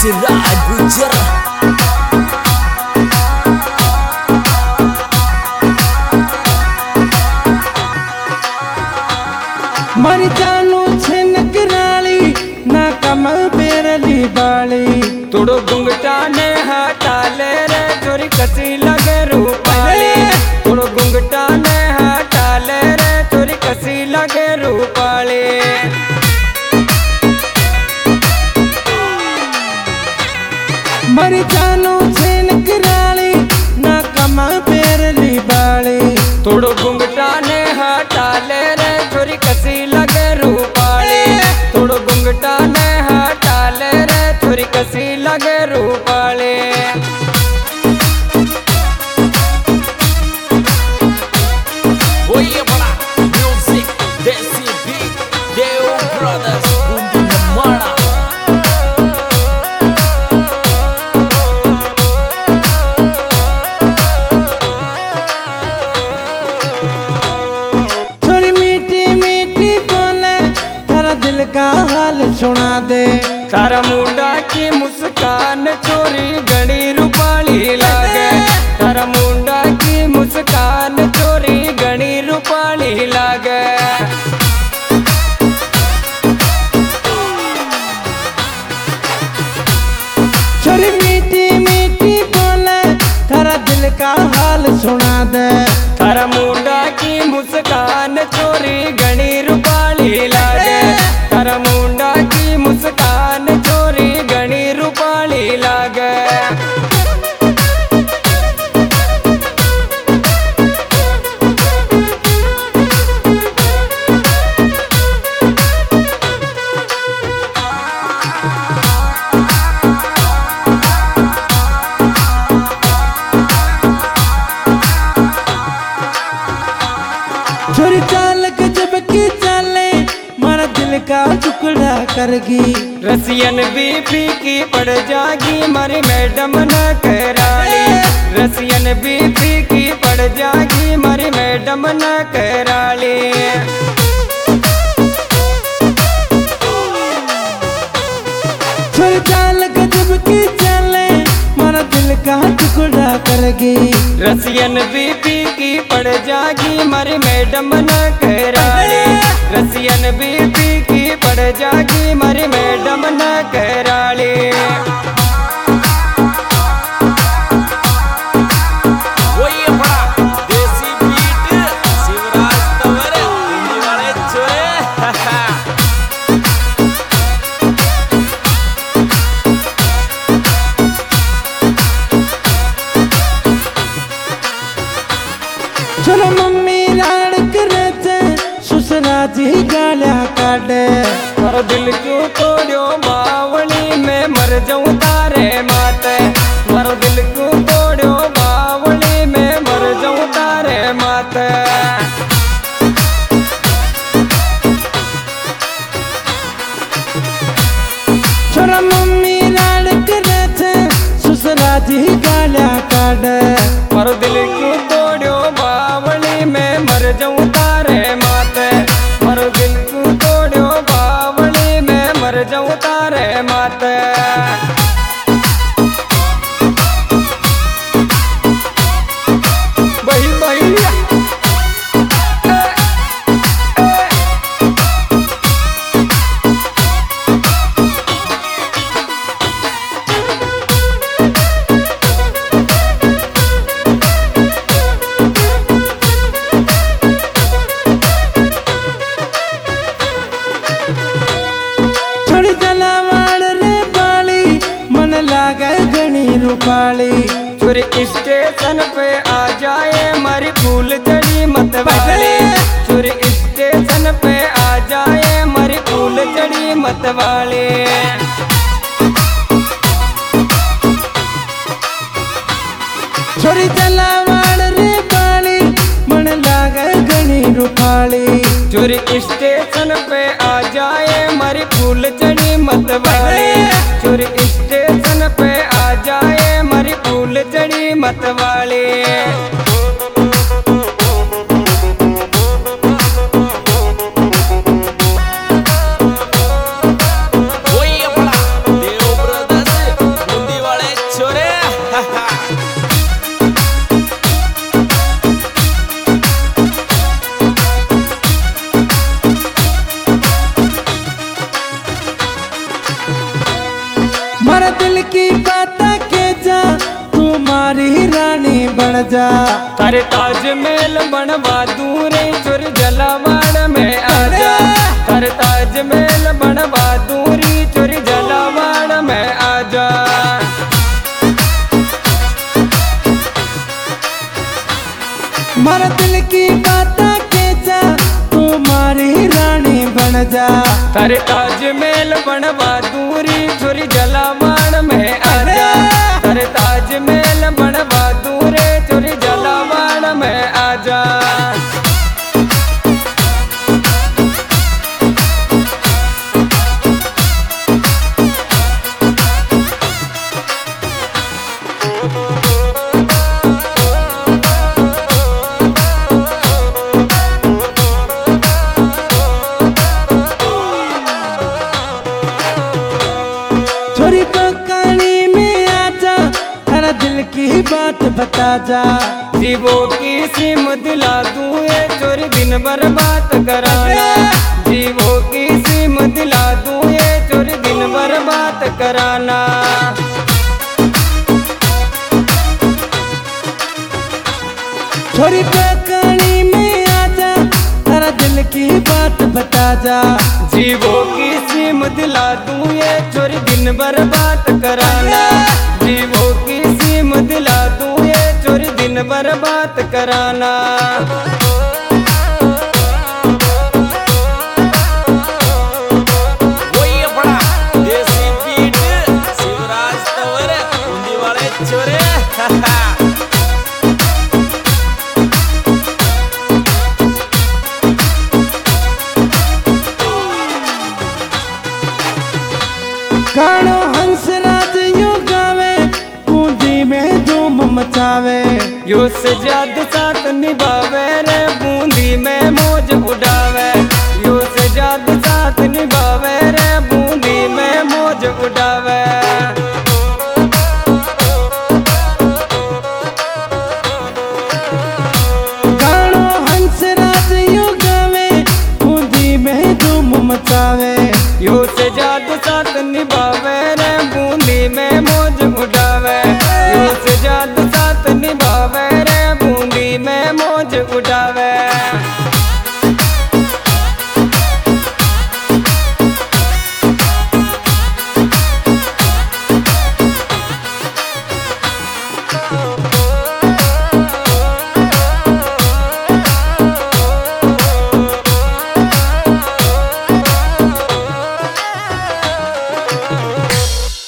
सिराज गुजर मर जानू छिनक राली ना कम बेरली बाली तोड़ो गुंगटा ने हटा ले रे चोरी कसी लगे रूपाली तोड़ो गुंगटा ने हटा ले रे चोरी कसी लगे रूपाली मर जानू छिनक राली ना कम बेरली बाली तोड़ो गुंगटा ने हटा ले रे चोरी कसी लगे रूपाली तोड़ो गुंगटा ने हटा ले रे चोरी कसी लगे Rupali Oye bada music desi beat Deo Brothers Bundu Namara थोड़ी मीठी मीठी बोले तेरा दिल का हाल सुना दे तारा मुंडा की मुस्कान चोरी घड़ी रूपाली लागे तारा मुंडा की मुस्कान चोरी घड़ी रूपाली लागे छोरी मीठी मीठी बोले तेरा दिल का हाल सुना दे तारा मुंडा की मुस्कान चोरी घड़ी रूपाली लागे तारा मुंडा की मुस्कान चोरी घड़ी रूपाली लागे छोरी चाल के जब की चले मारा दिल का टुकड़ा करगी रसियन बीपी की पड़ जागी मारी मैडम न कराली रसियन बीपी की पड़ जागी मारी मैडम न कराली छोरी चाल के जब की चले मारा दिल का टुकड़ा करगी रसियन बीपी की पड़ जागी मारी मैडम न कराली रसियन बीपी की पड़ जागी मारी मैडम न कराली Oye bada desi beat Sivraj Tawar Hindi wale chore चलो मम्मी लाड़ करे थे ससुरा जी गालिया काटे और दिल क्यों तोड़ो बावली में मर जाऊं तारे माते मर दिल क्यों तोड़ो बावली में मर जाऊं तारे माते छोरा मम्मी लाड़ करे थे ससुरा जी गालिया काटे मर दिल क्यों तोड़ो बावली में मर जाऊं तारे माते मर दिल क्यों तोड़ो बावली में मर जाऊं तारे माते बही बही छोड़ी जलावाड़ रे बाली मन लागे घनी रूपाली चोरी स्टेशन पे आ जाए मारी फूल चढ़ी मत वाली चोरी स्टेशन पे आ जाए मारी फूल चढ़ी मत वाली छोड़ी जलावाड़ रे बाली मन लागे घनी रूपाली चोरी स्टेशन पे आ जाए मारी फूल चढ़ी मत वाली चोरी स्टेशन पे आ जाए मारी फूल चढ़ी मत वाली Oye bada Deo Brothers बन जा। थारे ताजमहल बनवा दूरे चोर जलावाड़ में आजा। थारे ताजमहल बनवा दूरी चोर जलावाड़ में आजा। मारा दिल की बात के जा तू मारी रानी बन जा। थारे ताजमहल बनवा दूरी चोरी जलावाड़ में आजा। थारे ताजमहल बनवा दूरे चोरी जलावाड़ में आजा। छोरी तो कहानी में आजा तेरा दिल की बात बता जा। जीवो की सिम दिला दूँ ये चोरी दिन भर बात कराना। जीवो की सिम दिला दूँ ये चोरी दिन भर बात कराना। छोरी तो कहानी में आजा तेरा दिल की बात बता जा। जीवो की सिम दिला दूँ ये चोरी दिन भर बात कराना। जीवो की सिम दिला दूँ ये चोरी दिन भर बात कराना। वही अपना देसी बीट शिवराज तंवर बूंदी वाले छोरे। गानो हंसराज यूं गावे बूंदी में धूम मचावे। यो से ज्यादा साथ निभावे रे बूंदी में